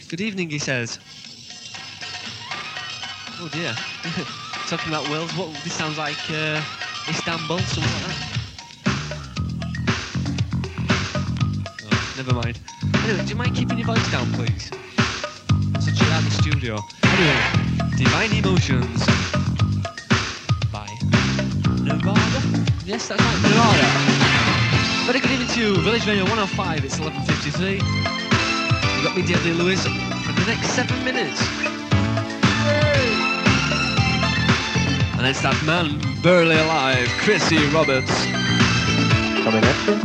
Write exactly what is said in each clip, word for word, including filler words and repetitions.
Good evening, he says. Oh dear. Talking about Wales, what this sounds like uh, Istanbul, something like that. Oh, never mind. Anyway, do you mind keeping your voice down, please? It's a chill out in the studio. Anyway, Divine Emotions by Nevada. Yes, that's right, Nevada. Very good evening to you, Village Radio one oh five, it's eleven fifty-three. You've got me, David Lewis, for the next seven minutes. And it's that man, barely alive, Chrissy Roberts. Coming at you.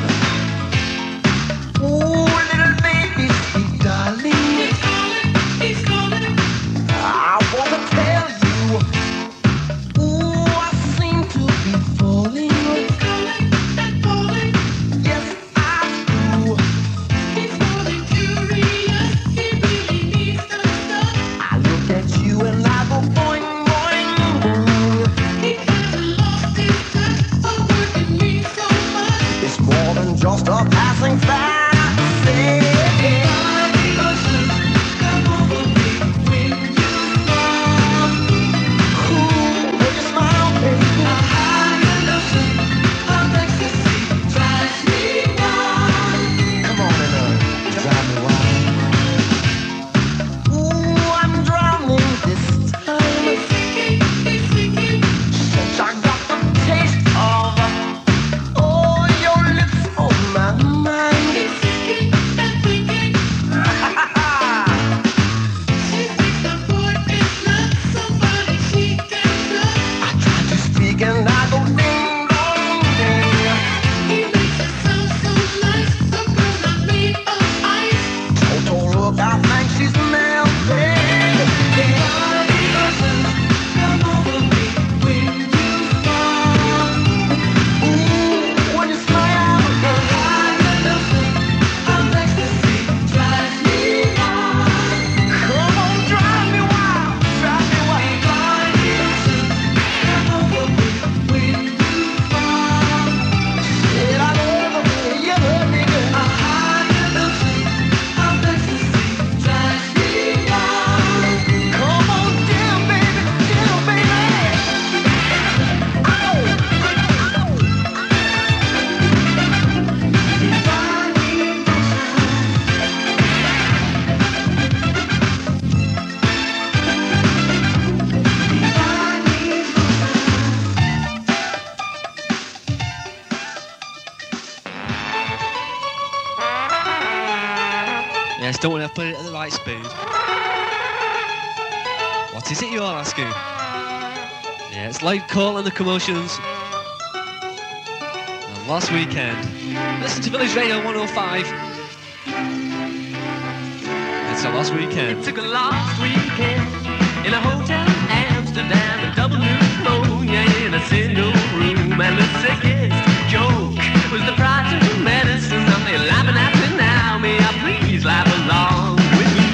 Ooh, little baby, sweet darling. He's calling, he's calling. I wanna tell you. Ooh, I seem to be falling. He's calling and falling. Yes, I do. He's falling curious. He really needs to stop. I look at you and I go boing. It's more than just a passing fantasy. Emotions come over me when you smile. Ooh, when you smile, baby. A higher notion of ecstasy drives me wild. Come on and uh, drive me wild. Ooh, I'm drowning this time. It's sinking, it's sinking. Since I got the taste of Yes, don't want to put it at the right speed. What is it you're asking? Yeah, it's Live Call and the Commotions. And last weekend. Listen to Village Radio one oh five. It's a last weekend. It took a last weekend in a hotel in Amsterdam, a double pneumonia in a single room, and the sickest joke was the price of the medicine. I'm laughing at me now, may I please laugh along with me?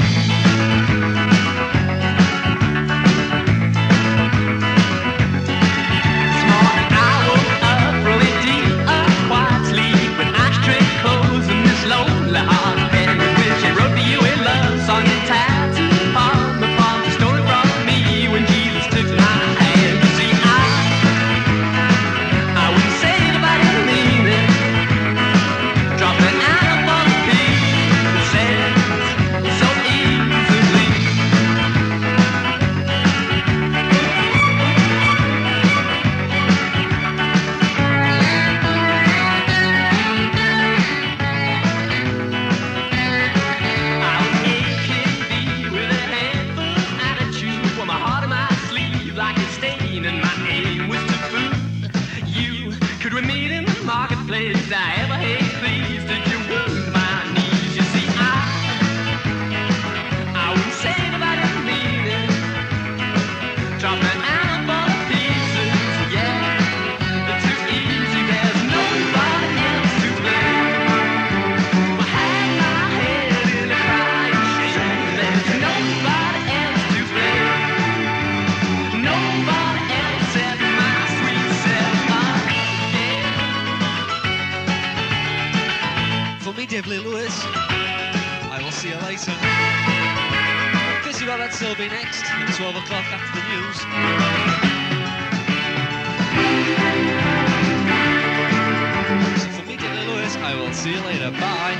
This morning I woke up really deep, a quiet sleep, with ashtray clothes and this lonely heart, and when she wrote to you a love song and tattooed upon the palm, the story from me when Jesus took my hand. You see, I, I wouldn't say it if I didn't mean it. Drop an animal piece, says so easily. I was A K B with a handful of attitude, wore my heart on my sleeve like a stain, and my aim was to fool you. Could we meet in the marketplace? I ever hate please, did you wound my knees? You see, I, I wouldn't say it if I didn't mean it. Drop an animal pieces, yeah, it's too easy. There's nobody else to blame. I had my head in a crying shame. There's nobody else to blame. Nobody else except my sweet self. Yeah. For me, Dave Lee Lewis, I will see you later. Rosie Roberts will be next at twelve o'clock after the news. So for me, Dylan Lewis, I will see you later. Bye.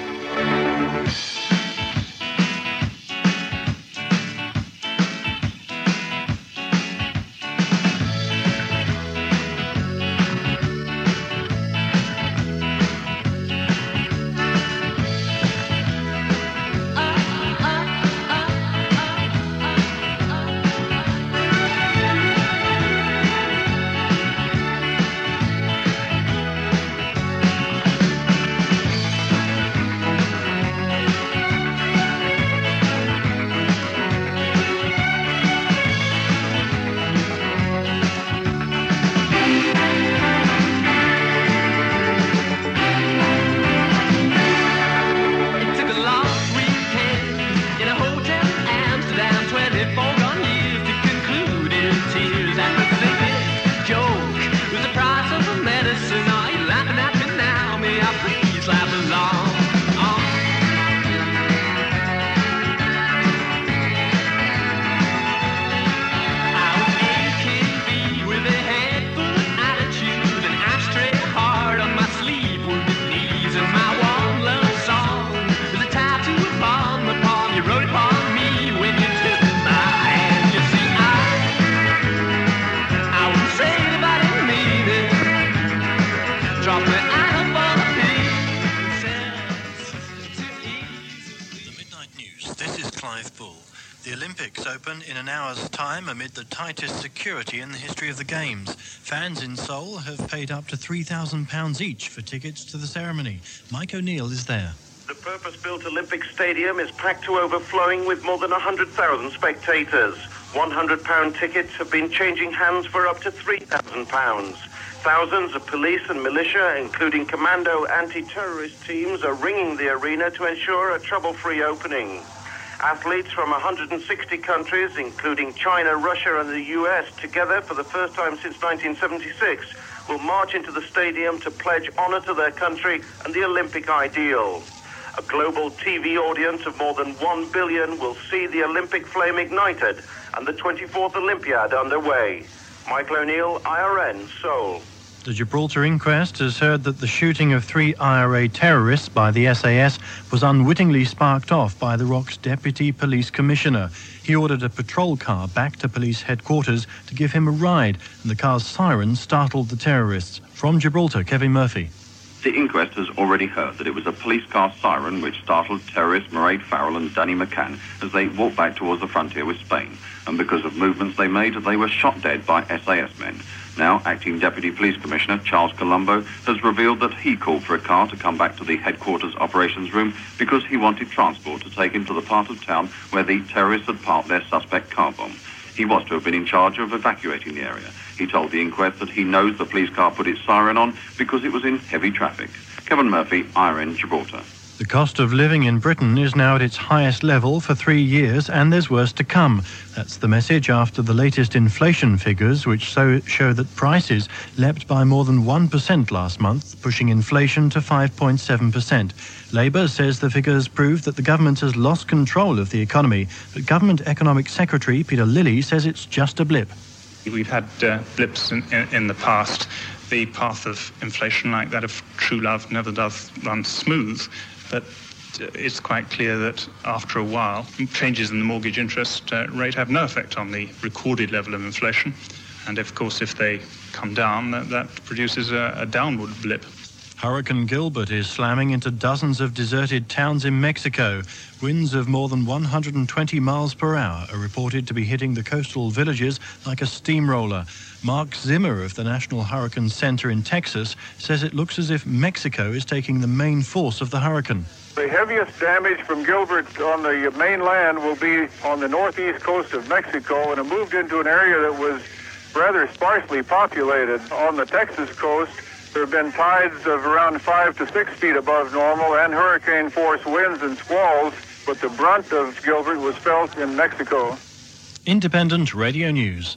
Amid the tightest security in the history of the Games. Fans in Seoul have paid up to three thousand pounds each for tickets to the ceremony. Mike O'Neill is there. The purpose-built Olympic Stadium is packed to overflowing with more than one hundred thousand spectators. one hundred pound tickets have been changing hands for up to three thousand pounds. Thousands of police and militia, including commando anti-terrorist teams, are ringing the arena to ensure a trouble-free opening. Athletes from one hundred sixty countries, including China, Russia and the U S, together for the first time since nineteen seventy-six, will march into the stadium to pledge honour to their country and the Olympic ideal. A global T V audience of more than one billion will see the Olympic flame ignited and the twenty-fourth Olympiad underway. Michael O'Neill, I R N, Seoul. The Gibraltar inquest has heard that the shooting of three I R A terrorists by the S A S was unwittingly sparked off by the ROC's Deputy Police Commissioner. He ordered a patrol car back to police headquarters to give him a ride, and the car's siren startled the terrorists. From Gibraltar, Kevin Murphy. The inquest has already heard that it was a police car siren which startled terrorists Mairead Farrell and Danny McCann as they walked back towards the frontier with Spain. And because of movements they made, they were shot dead by S A S men. Now, Acting Deputy Police Commissioner Charles Colombo has revealed that he called for a car to come back to the headquarters operations room because he wanted transport to take him to the part of town where the terrorists had parked their suspect car bomb. He was to have been in charge of evacuating the area. He told the inquest that he knows the police car put its siren on because it was in heavy traffic. Kevin Murphy, I R N, Gibraltar. The cost of living in Britain is now at its highest level for three years, and there's worse to come. That's the message after the latest inflation figures, which so show that prices leapt by more than one percent last month, pushing inflation to five point seven percent. Labour says the figures prove that the government has lost control of the economy, but Government Economic Secretary Peter Lilly says it's just a blip. We've had uh, blips in, in, in the past. The path of inflation like that of true love never does run smooth. But it's quite clear that after a while, changes in the mortgage interest uh, rate have no effect on the recorded level of inflation. And of course, if they come down, that, that produces a, a downward blip. Hurricane Gilbert is slamming into dozens of deserted towns in Mexico. Winds of more than one hundred twenty miles per hour are reported to be hitting the coastal villages like a steamroller. Mark Zimmer of the National Hurricane Center in Texas says it looks as if Mexico is taking the main force of the hurricane. The heaviest damage from Gilbert on the mainland will be on the northeast coast of Mexico, and it moved into an area that was rather sparsely populated. On the Texas coast, there have been tides of around five to six feet above normal and hurricane force winds and squalls, but the brunt of Gilbert was felt in Mexico. Independent Radio News.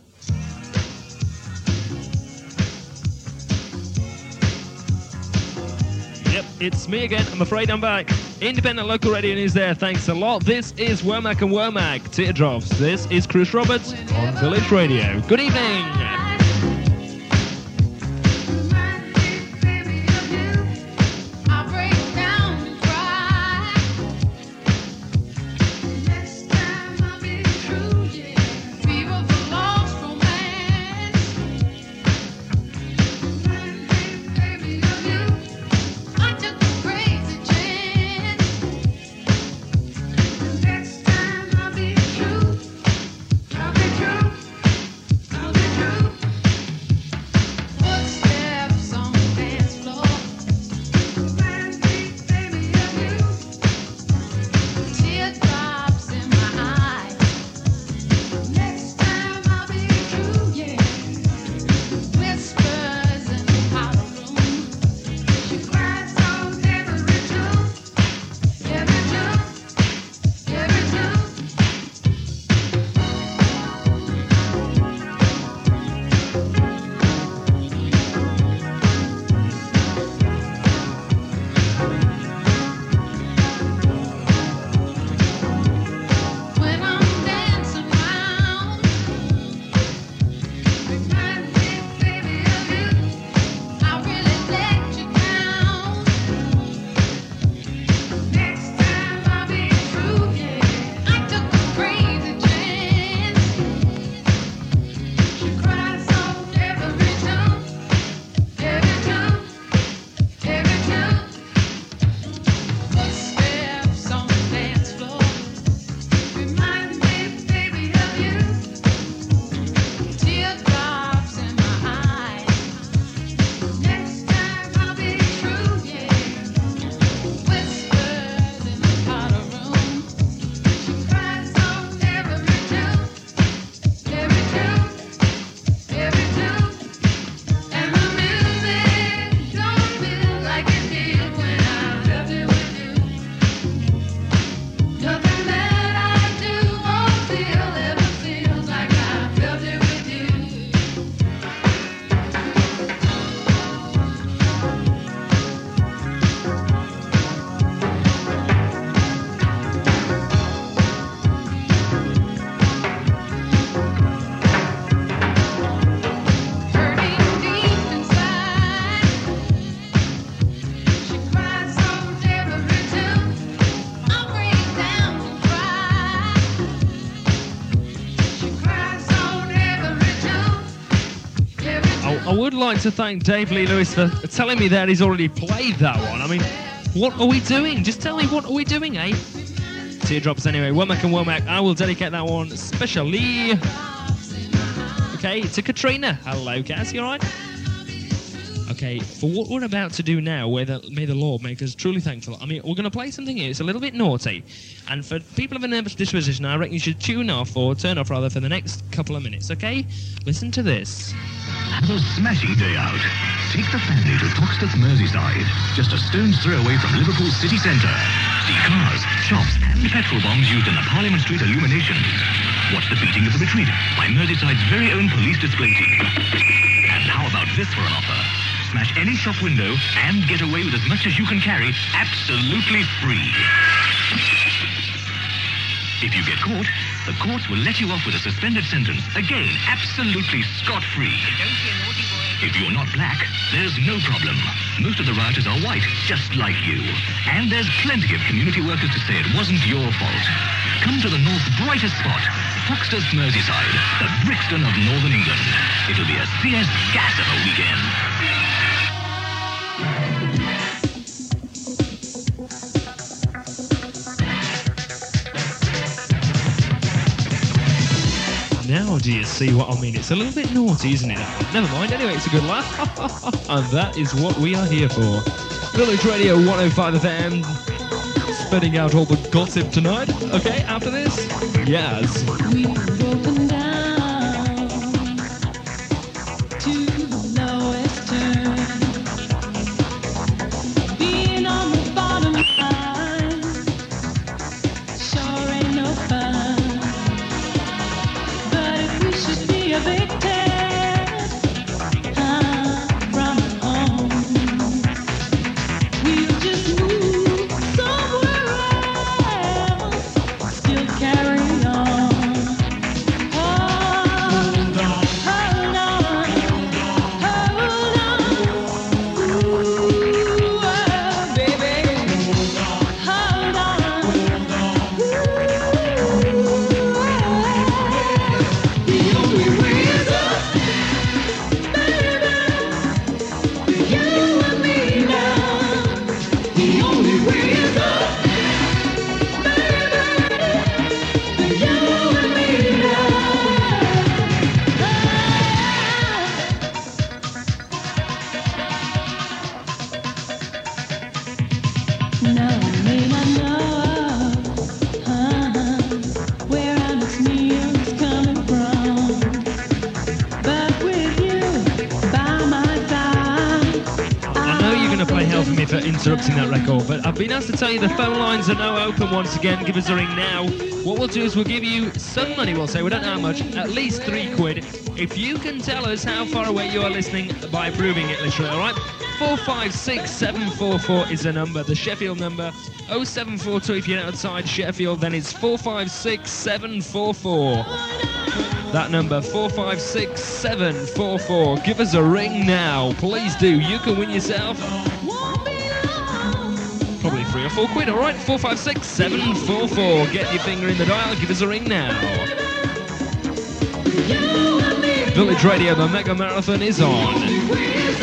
Yep, it's me again. I'm afraid I'm back. Independent local radio news there. Thanks a lot. This is Womack and Womack Teardrops. This is Chris Roberts on Village Radio. Good evening. I would like to thank Dave Lee Lewis for telling me that he's already played that one. I mean, what are we doing? Just tell me, what are we doing, eh? Teardrops anyway. Womack and Womack, I will dedicate that one specially, okay, to Katrina. Hello, Cass, you alright? Okay, for what we're about to do now, where the, may the Lord make us truly thankful. I mean, we're going to play something here. It's a little bit naughty. And for people of a nervous disposition, I reckon you should tune off, or turn off rather, for the next couple of minutes, okay? Listen to this. Have a smashing day out. Take the family to Foxteth, Merseyside, just a stone's throw away from Liverpool city centre. See cars, shops and petrol bombs used in the Parliament Street illuminations. Watch the beating of the retreat by Merseyside's very own police display team. And how about this for an offer? Smash any shop window and get away with as much as you can carry absolutely free. If you get caught, the courts will let you off with a suspended sentence. Again, absolutely scot-free. If you're not black, there's no problem. Most of the rioters are white, just like you. And there's plenty of community workers to say it wasn't your fault. Come to the North's brightest spot, Foxteth, Merseyside, the Brixton of Northern England. It'll be a C S gas of a weekend. Now do you see what I mean? It's a little bit naughty, isn't it? Never mind, anyway, it's a good laugh. And that is what we are here for. Village Radio one oh five F M, spreading out all the gossip tonight. Okay, after this, yes. We've broken down to the lowest turn. Being on the bottom line sure ain't no fun. But if we should be evicted uh, from home, we'll just move somewhere interrupting that record, but I've been asked to tell you the phone lines are now open once again. Give us a ring now. What we'll do is we'll give you some money, we'll say, we don't know how much, at least three quid, if you can tell us how far away you are listening by proving it, literally, alright? four five six seven four four is the number, the Sheffield number. oh seven four two if you're outside Sheffield, then it's four five six seven four four. That number, four five six seven four four. Give us a ring now, please do. You can win yourself probably three or four quid, alright? four five six seven four four. Get your finger in the dial, give us a ring now. Village Radio, the Mega Marathon is on.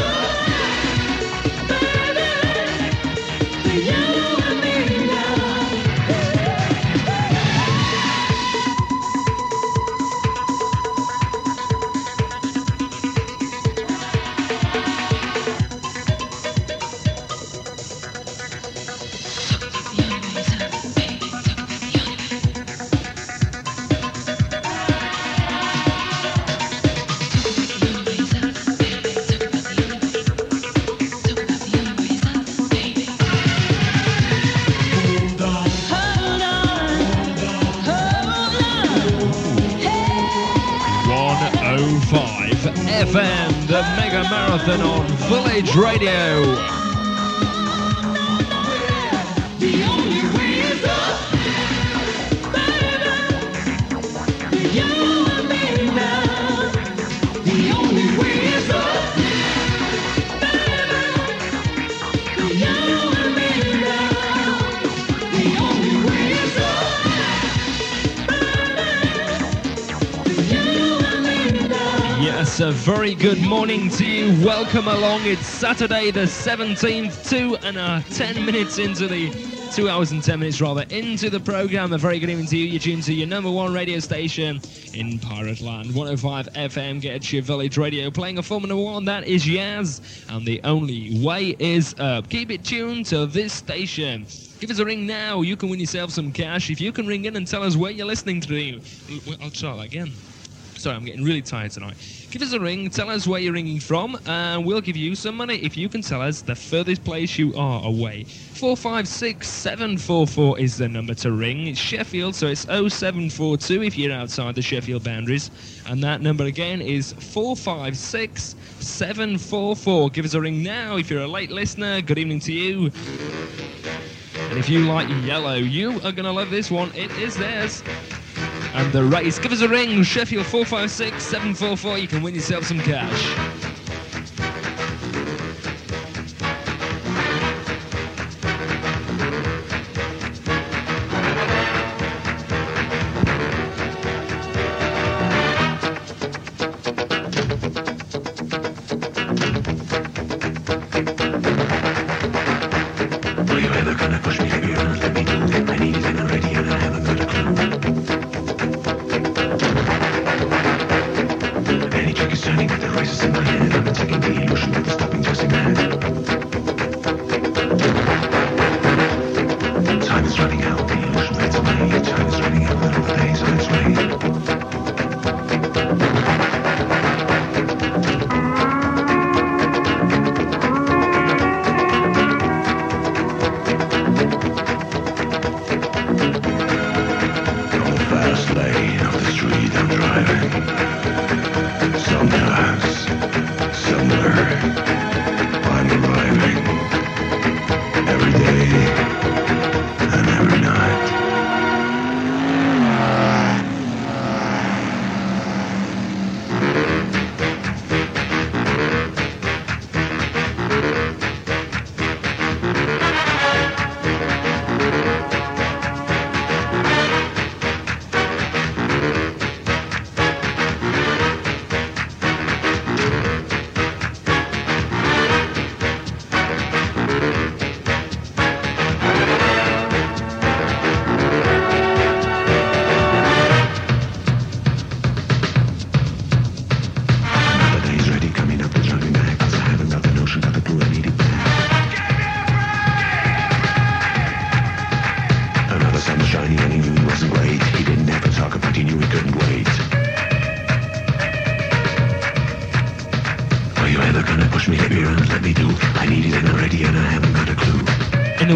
F M, the Mega Marathon on Village Radio. The only way is up, baby. You and me now. The only way is up, baby. You and me now. The only way is up, baby. You and me now. Yes, a very good morning to you. Welcome along. It's Saturday the seventeenth, two and a ten minutes into the two hours and ten minutes rather into the program. A very good evening to you. You're tuned to your number one radio station in Pirate Land. one oh five F M gets your Village Radio playing a Formula One. That is Yaz, and the only way is up. Keep it tuned to this station. Give us a ring now. You can win yourself some cash if you can ring in and tell us where you're listening to. I'll try that again. Sorry, I'm getting really tired tonight. Give us a ring, tell us where you're ringing from, and we'll give you some money if you can tell us the furthest place you are away. four five six seven four four is the number to ring. It's Sheffield, so it's oh seven four two if you're outside the Sheffield boundaries. And that number again is four five six seven four four. Give us a ring now if you're a late listener. Good evening to you. And if you like yellow, you are going to love this one. It is theirs. And the race. Give us a ring, Sheffield four five six seven four four. You can win yourself some cash. Were you ever gonna push me, baby, or let me do it? I need it in the radio and I haven't got a clue. Any trick is turning, the race is in my head.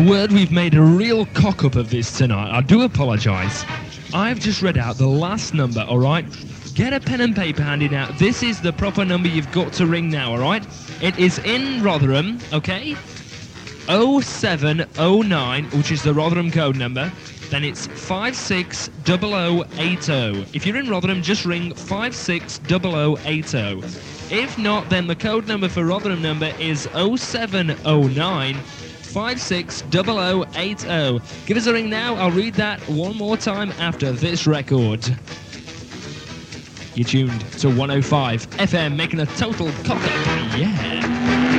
word, we've made a real cock-up of this tonight. I do apologise. I've just read out the last number, all right? Get a pen and paper handy now. This is the proper number you've got to ring now, all right? It is in Rotherham, okay? oh seven oh nine, which is the Rotherham code number. Then it's five six zero zero eight zero. If you're in Rotherham, just ring five six zero zero eight zero. If not, then the code number for Rotherham number is oh seven oh nine, five six zero zero eight zero. Give us a ring now. I'll read that one more time after this record. You're tuned to one oh five F M, making a total cock-up. Yeah.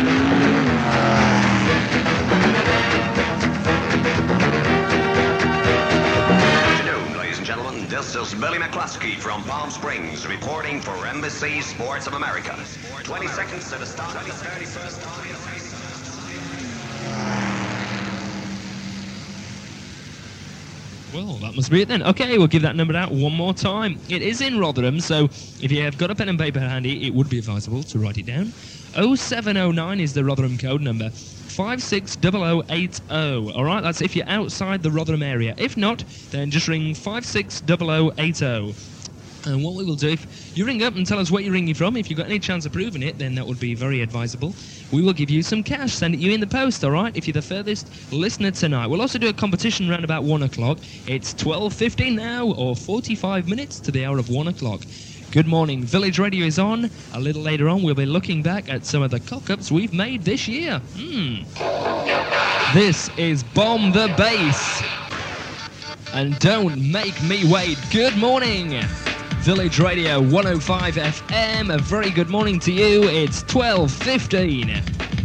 This is Billy McCluskey from Palm Springs, reporting for Embassy Sports of America. twenty seconds to the start of the thirty-first time. Well, that must be it then. Okay, we'll give that number out one more time. It is in Rotherham, so if you have got a pen and paper handy, it would be advisable to write it down. oh seven oh nine is the Rotherham code number. five six zero zero eight zero. All right, that's if you're outside the Rotherham area. If not, then just ring five six zero zero eight zero. And what we will do, if you ring up and tell us where you're ringing from, if you've got any chance of proving it, then that would be very advisable. We will give you some cash, send it you in the post, all right, if you're the furthest listener tonight. We'll also do a competition around about one o'clock. It's twelve fifteen now, or forty-five minutes to the hour of one o'clock. Good morning, Village Radio is on. A little later on, we'll be looking back at some of the cock-ups we've made this year. Hmm. This is Bomb the Bass. And Don't Make Me Wait. Good morning, Village Radio one oh five F M. A very good morning to you. It's twelve fifteen.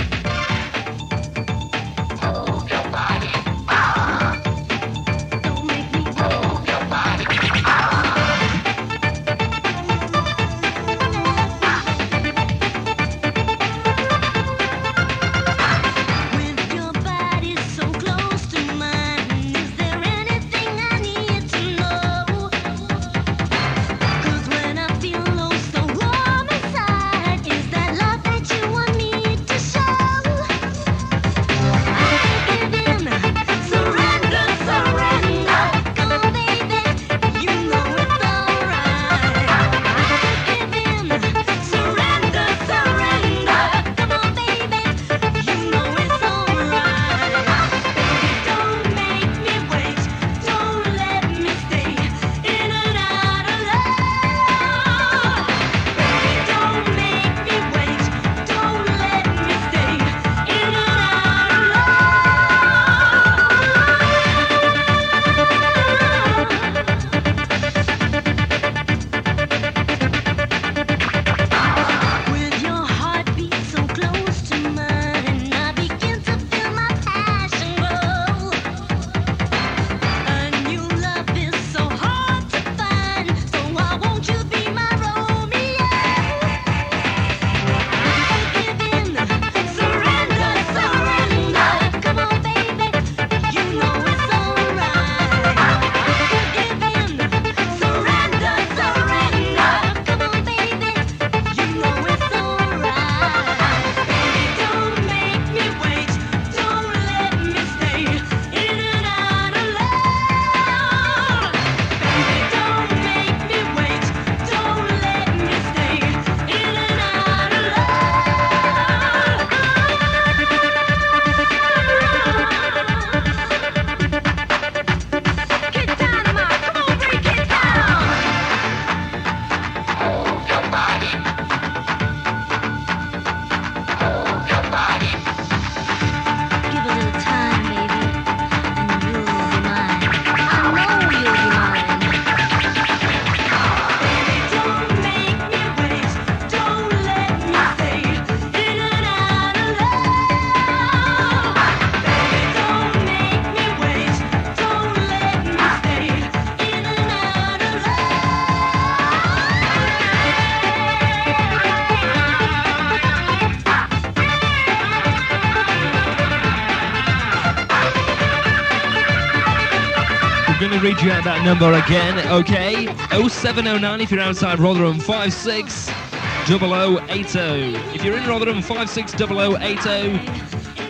Read you out that number again, okay? oh seven oh nine if you're outside Rotherham, five six zero zero eight zero. If you're in Rotherham, five six zero zero eight zero.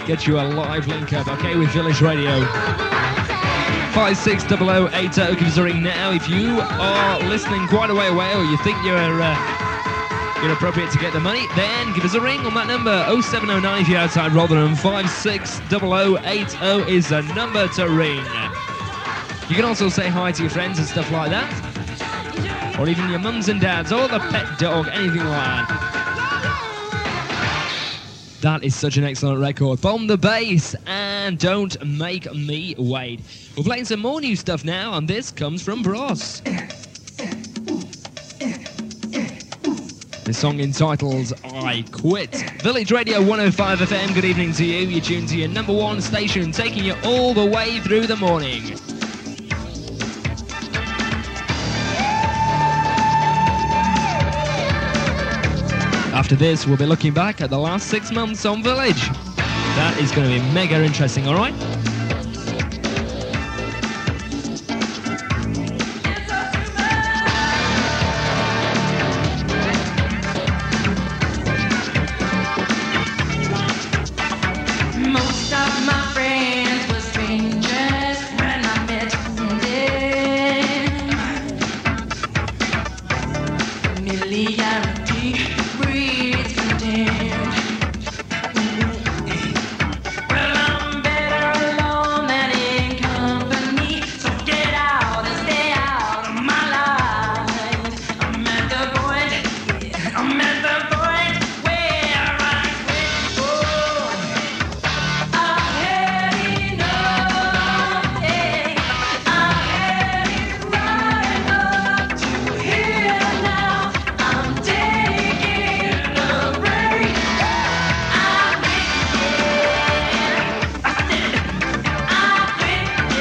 get you a live link up, okay, with Village Radio. five six zero zero eight zero, give us a ring now if you are listening quite a way away or you think you're uh, you're appropriate to get the money, then give us a ring on that number, oh seven oh nine if you're outside Rotherham. Five six zero zero eight zero is the number to ring. You can also say hi to your friends and stuff like that, or even your mums and dads, or the pet dog, anything like that. That is such an excellent record. Bomb the Bass and Don't Make Me Wait. We're playing some more new stuff now, and this comes from Bros. The song entitled I Quit. Village Radio one oh five F M, good evening to you. You're tuned to your number one station, taking you all the way through the morning. After this, we'll be looking back at the last six months on Village. That is going to be mega interesting, all right? Most of my friends were strangers when I met them. Familiarity breeds contempt. Well, I'm better alone than in company, so get out and stay out of my life. I'm at the point, I'm at the point where I quit. Oh, I've had enough, hey. I've had it right up to here now. I'm taking a break. I quit, yeah. I said I quit,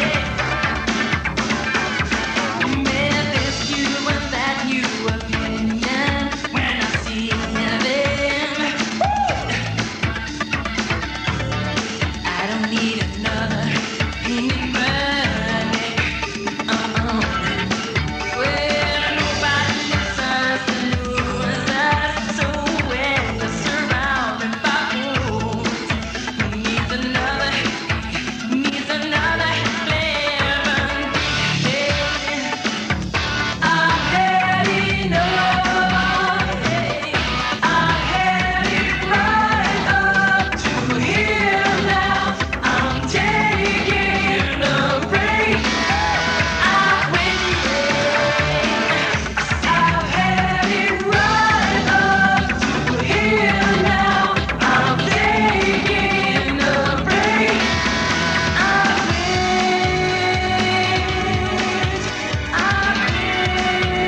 yeah. Memphis, you and that new opinion when I see them. I don't need another anybody. Uh-uh. Well, nobody listens to losers, so when you're surrounded by fools, who needs another, needs another flavor? I've had enough, hey. I've had it right up to here now. I'm taking a break. I quit, yeah. I've had it right up to here now. I'm taking a break. I quit. I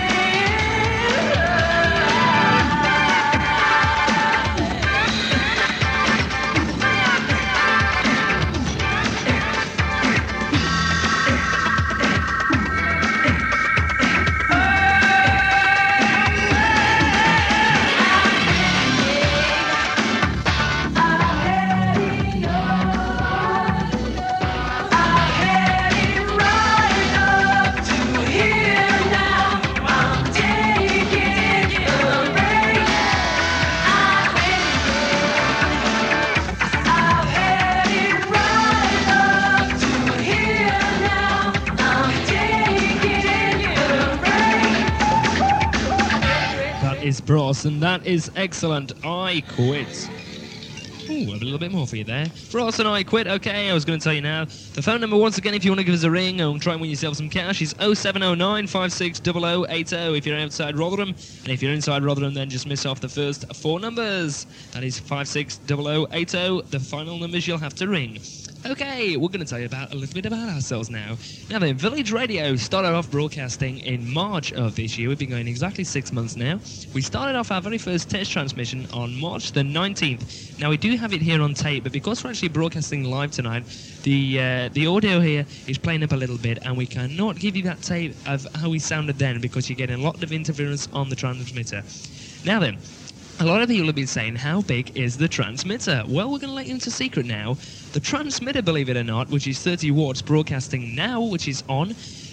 That is Bros, and that is excellent. I Quit. Ooh, a little bit more for you there. Bros and I Quit. Okay, I was going to tell you now. The phone number, once again, if you want to give us a ring and try and win yourself some cash, is oh seven oh nine, five six zero zero eight zero if you're outside Rotherham. And if you're inside Rotherham, then just miss off the first four numbers. That is five six zero zero eight zero. The final numbers you'll have to ring. Okay, we're going to tell you about a little bit about ourselves now. Now then, Village Radio started off broadcasting in March of this year. We've been going exactly six months now. We started off our very first test transmission on March the nineteenth. Now, we do have it here on tape, but because we're actually broadcasting live tonight, the uh, the audio here is playing up a little bit, and we cannot give you that tape of how we sounded then because you're getting a lot of interference on the transmitter. Now then, a lot of people have been saying, how big is the transmitter? Well, we're going to let you into a secret now. The transmitter, believe it or not, which is thirty watts broadcasting now, which is on,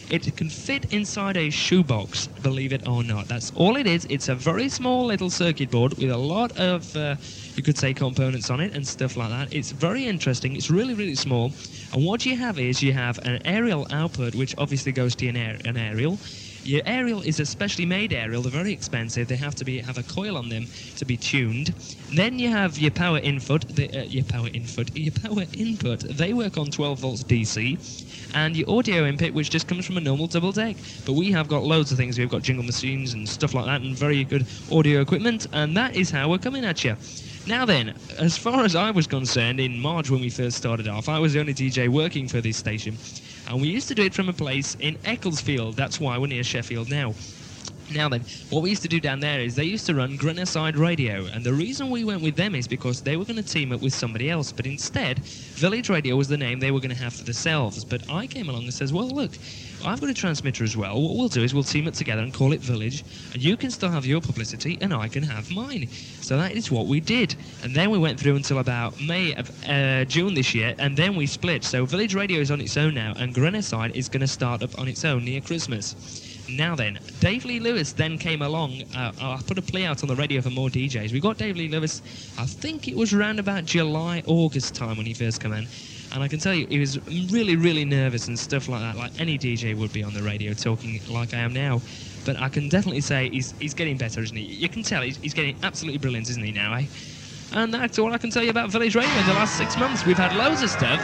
It can fit inside a shoebox, believe it or not. That's all it is. It's a very small little circuit board with a lot of, uh, you could say, components on it and stuff like that. It's very interesting. It's really, really small. And what you have is you have an aerial output, which obviously goes to an, air, an aerial. Your aerial is a specially made aerial. They're very expensive. They have to be have a coil on them to be tuned. Then you have your power input. The, uh, your power input. Your power input. They work on twelve volts D C, and your audio input, which just comes from a normal double deck. But we have got loads of things. We've got jingle machines and stuff like that, and very good audio equipment. And that is how we're coming at you. Now then, as far as I was concerned, in March when we first started off, I was the only D J working for this station. And we used to do it from a place in Ecclesfield. That's why we're near Sheffield now. Now then, what we used to do down there is they used to run Grenoside Radio. And the reason we went with them is because they were going to team up with somebody else. But instead, Village Radio was the name they were going to have for themselves. But I came along and says, well, look, I've got a transmitter as well. What we'll do is we'll team it together and call it Village. And you can still have your publicity and I can have mine. So that is what we did. And then we went through until about May of uh, June this year. And then we split. So Village Radio is on its own now. And Grenoside is going to start up on its own near Christmas. Now then, Dave Lee Lewis then came along. Uh, I put a plea out on the radio for more D Js. We got Dave Lee Lewis, I think it was around about July, August time when he first came in. And I can tell you, he was really, really nervous and stuff like that, like any D J would be on the radio talking like I am now. But I can definitely say he's he's getting better, isn't he? You can tell he's, he's getting absolutely brilliant, isn't he, now, eh? And that's all I can tell you about Village Radio in the last six months. We've had loads of stuff.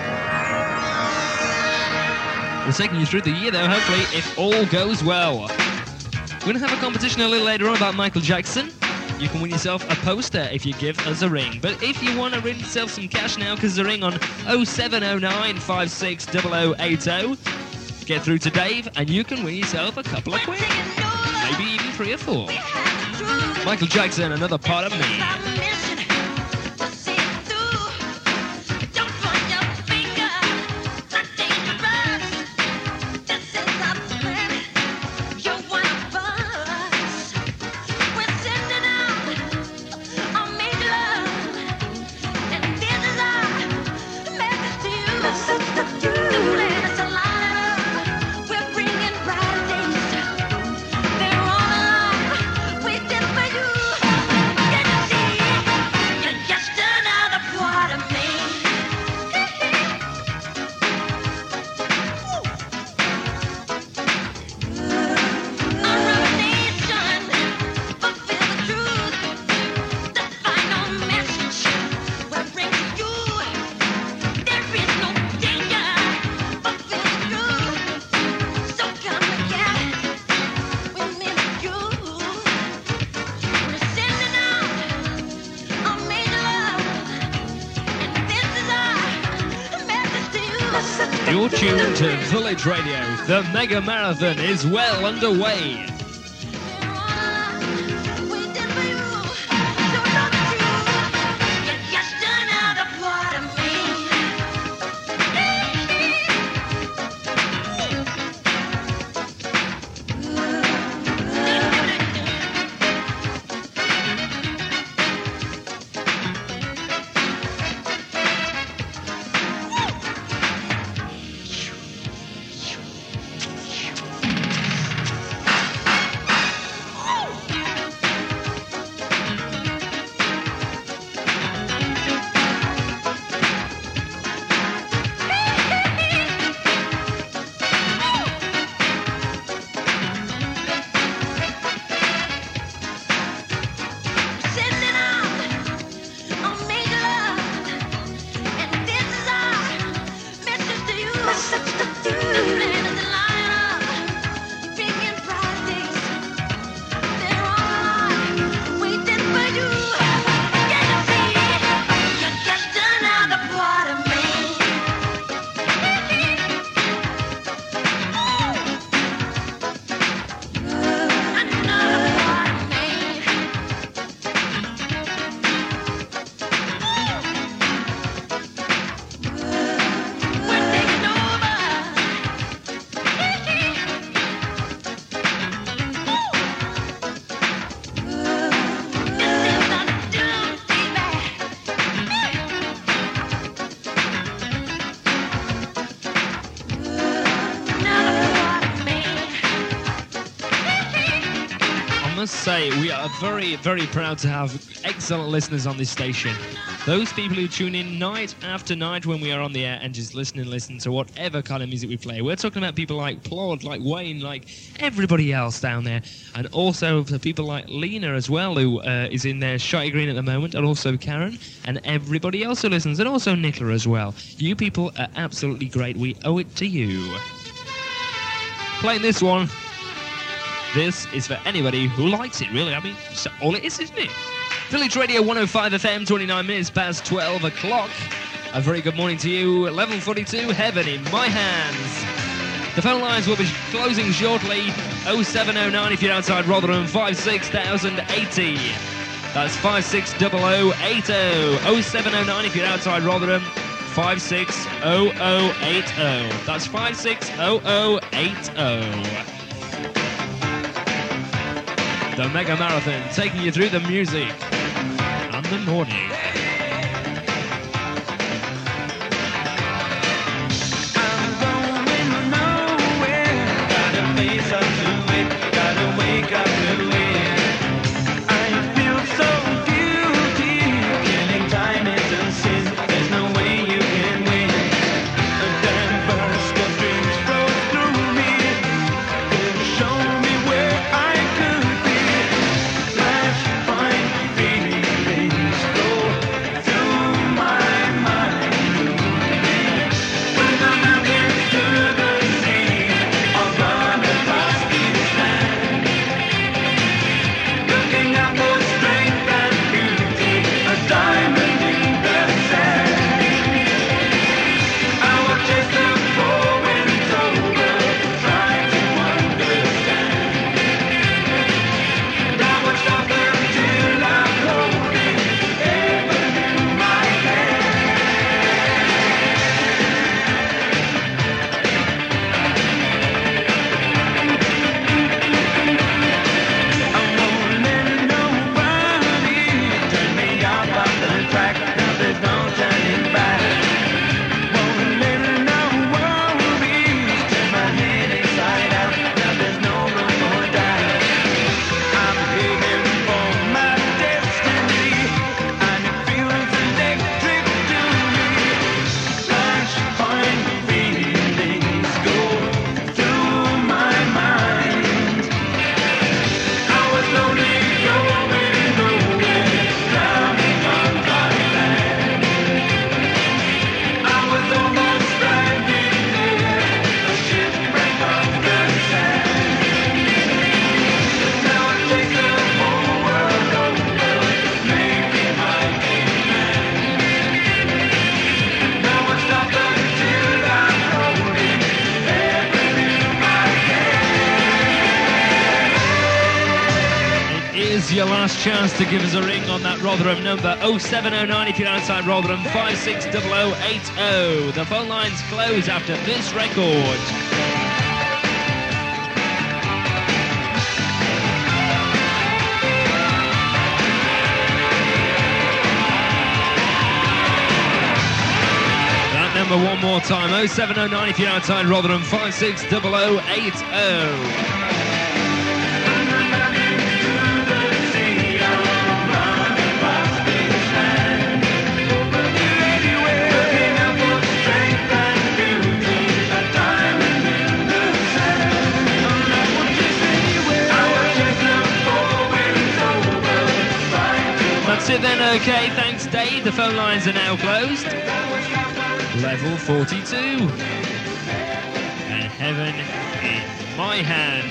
We're taking you through the year, though, hopefully, if all goes well. We're going to have a competition a little later on about Michael Jackson. You can win yourself a poster if you give us a ring. But if you want to win yourself some cash now, because the ring on oh seven oh nine, five six zero zero eight oh, get through to Dave, and you can win yourself a couple of quid. Maybe even three or four. Michael Jackson, Another Part of Me. You're tuned to Village Radio. The Mega Marathon is well underway. must say, we are very, very proud to have excellent listeners on this station. Those people who tune in night after night when we are on the air and just listen and listen to whatever kind of music we play. We're talking about people like Plod, like Wayne, like everybody else down there. And also for people like Lena as well, who uh, is in there, Shotty Green at the moment, and also Karen, and everybody else who listens, and also Nicola as well. You people are absolutely great. We owe it to you. Playing this one. This is for anybody who likes it, really. I mean, that's all it is, isn't it? Village Radio one oh five F M, twenty-nine minutes past twelve o'clock. A very good morning to you. Level forty-two, Heaven in My Hands. The phone lines will be closing shortly. oh seven oh nine if you're outside Rotherham, five six thousand eighty. That's five six zero zero eight zero. oh seven oh nine if you're outside Rotherham, five six zero zero eight zero. That's five six zero zero eight zero. The Mega Marathon, taking you through the music and the morning. Your last chance to give us a ring on that Rotherham number, oh seven oh nine if you're outside Rotherham, five six zero zero eight zero. The phone lines close after this record. That number one more time, oh seven oh nine if you're outside Rotherham, five six zero zero eight zero. That's it then, okay, thanks Dave. The phone lines are now closed. Level forty-two. And Heaven in My Hands.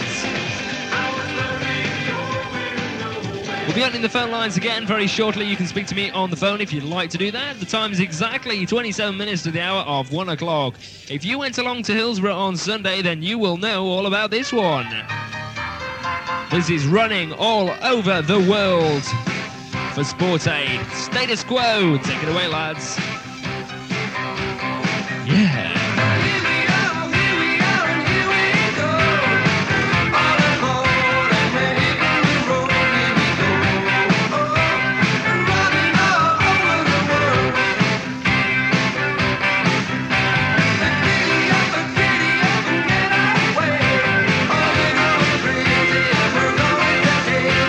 We'll be opening the phone lines again very shortly. You can speak to me on the phone if you'd like to do that. The time is exactly twenty-seven minutes to the hour of one o'clock. If you went along to Hillsborough on Sunday, then you will know all about this one. This is running all over the world. For Sport Aid, Status Quo, take it away, lads. Yeah. Hey!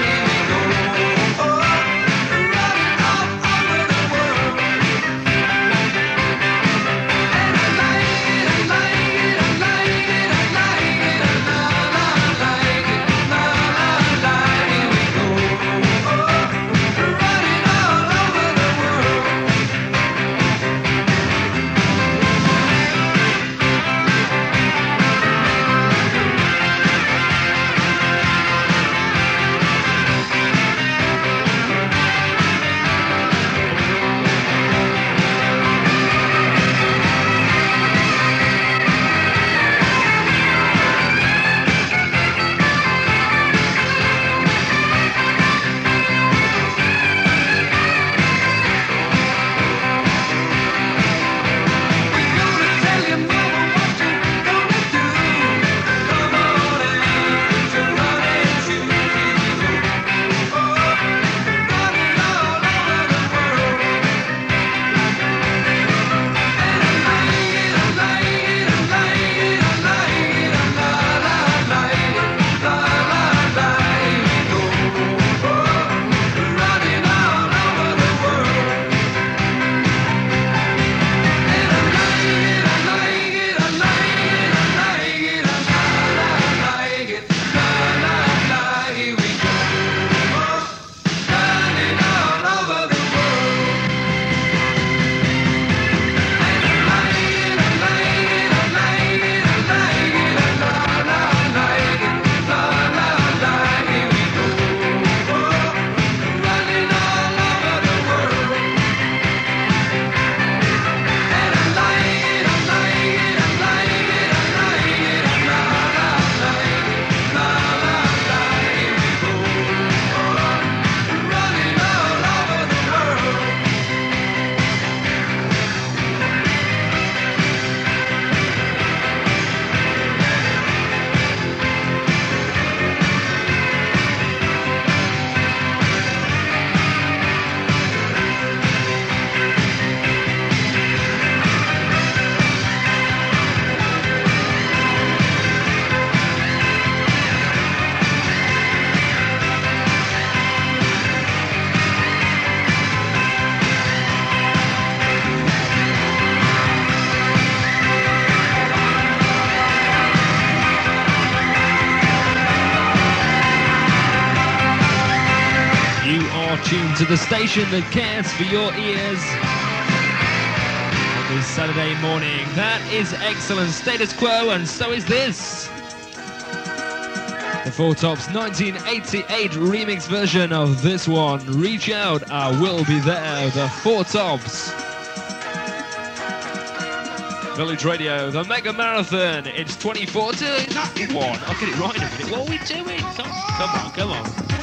to the station that cares for your ears on this Saturday morning. That is excellent. Status Quo, and so is this. The Four Tops nineteen eighty-eight remix version of this one. Reach Out, I Will Be There. The Four Tops. Village Radio, the Mega Marathon. It's twenty-four to one. I'll get it right in a minute. What are we doing? Come, come on, come on.